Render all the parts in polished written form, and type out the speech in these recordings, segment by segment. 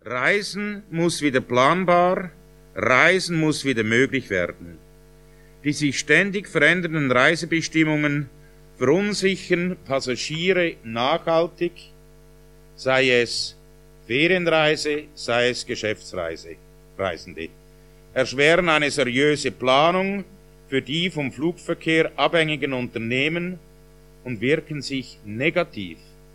Reisen muss wieder planbar, Reisen muss wieder möglich werden. Die sich ständig verändernden Reisebestimmungen verunsichern Passagiere nachhaltig, sei es Ferienreise, sei es Geschäftsreisende, erschweren eine seriöse Planung für die vom Flugverkehr abhängigen Unternehmen und wirken sich negativ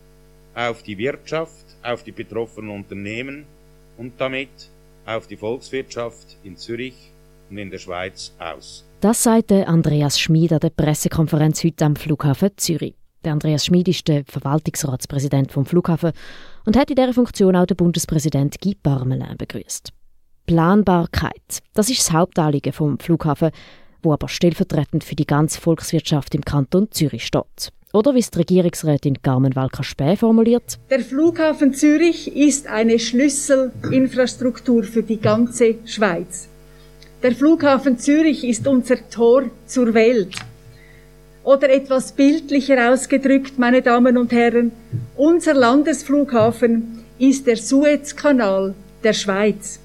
auf die Wirtschaft, auf die betroffenen Unternehmen und damit auf die Volkswirtschaft in Zürich und in der Schweiz aus. Das sagte Andreas Schmid an der Pressekonferenz heute am Flughafen Zürich. Der Andreas Schmid ist der Verwaltungsratspräsident vom Flughafen und hat in dieser Funktion auch den Bundespräsident Guy Parmelin begrüßt. Planbarkeit, das ist das Hauptanliegen vom Flughafen, wo aber stellvertretend für die ganze Volkswirtschaft im Kanton Zürich steht. Oder wie es die Regierungsrätin Carmen Walker-Späh formuliert: Der Flughafen Zürich ist eine Schlüsselinfrastruktur für die ganze Schweiz. Der Flughafen Zürich ist unser Tor zur Welt. Oder etwas bildlicher ausgedrückt, meine Damen und Herren, unser Landesflughafen ist der Suezkanal der Schweiz.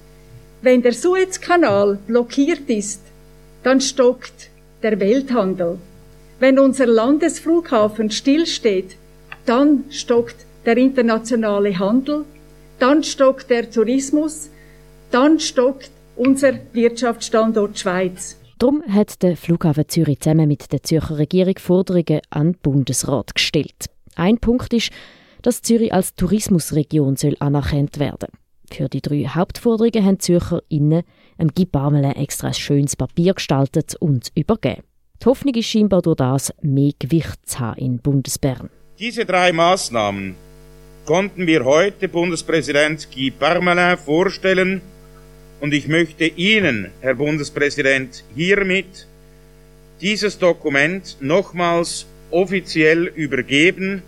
Wenn der Suezkanal blockiert ist, dann stockt der Welthandel. Wenn unser Landesflughafen stillsteht, dann stockt der internationale Handel, dann stockt der Tourismus, dann stockt unser Wirtschaftsstandort Schweiz. Darum hat der Flughafen Zürich zusammen mit der Zürcher Regierung Forderungen an den Bundesrat gestellt. Ein Punkt ist, dass Zürich als Tourismusregion anerkannt werden soll. Für die 3 Hauptforderungen haben die ZürcherInnen Guy Parmelin extra ein schönes Papier gestaltet und übergeben. Die Hoffnung ist scheinbar durch das, mehr Gewicht zu haben in Bundesbern. Diese 3 Maßnahmen konnten wir heute Bundespräsident Guy Parmelin vorstellen und ich möchte Ihnen, Herr Bundespräsident, hiermit dieses Dokument nochmals offiziell übergeben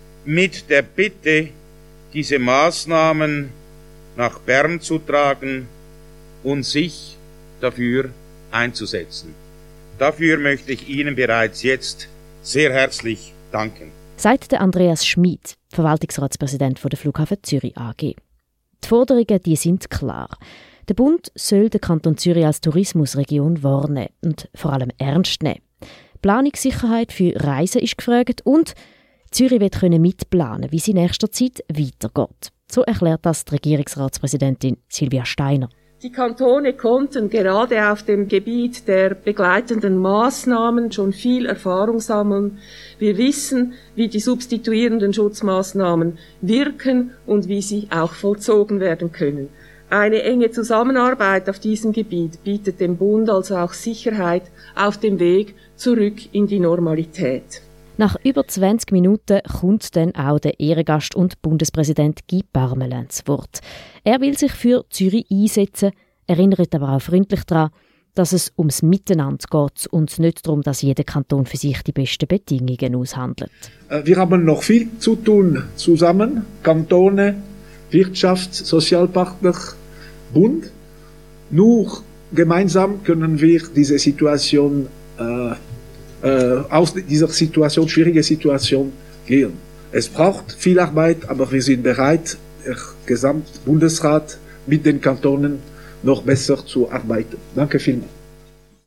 mit der Bitte, diese Maßnahmen nach Bern zu tragen und sich dafür einzusetzen. Dafür möchte ich Ihnen bereits jetzt sehr herzlich danken. Sagt der Andreas Schmid, Verwaltungsratspräsident der Flughafen Zürich AG. Die Forderungen die sind klar. Der Bund soll den Kanton Zürich als Tourismusregion wahrnehmen und vor allem ernst nehmen. Planungssicherheit für Reisen ist gefragt und Zürich wird mitplanen, wie es in nächster Zeit weitergeht. So erklärt das die Regierungsratspräsidentin Silvia Steiner. Die Kantone konnten gerade auf dem Gebiet der begleitenden Maßnahmen schon viel Erfahrung sammeln. Wir wissen, wie die substituierenden Schutzmaßnahmen wirken und wie sie auch vollzogen werden können. Eine enge Zusammenarbeit auf diesem Gebiet bietet dem Bund also auch Sicherheit auf dem Weg zurück in die Normalität. Nach über 20 Minuten kommt dann auch der Ehrengast und Bundespräsident Guy Parmelin zu Wort. Er will sich für Zürich einsetzen, erinnert aber auch freundlich daran, dass es ums Miteinander geht und nicht darum, dass jeder Kanton für sich die besten Bedingungen aushandelt. Wir haben noch viel zu tun zusammen, Kantone, Wirtschaft, Sozialpartner, Bund. Nur gemeinsam können wir diese Situation aus dieser Situation, schwierige Situation gehen. Es braucht viel Arbeit, aber wir sind bereit, der Gesamtbundesrat mit den Kantonen noch besser zu arbeiten. Danke vielmals.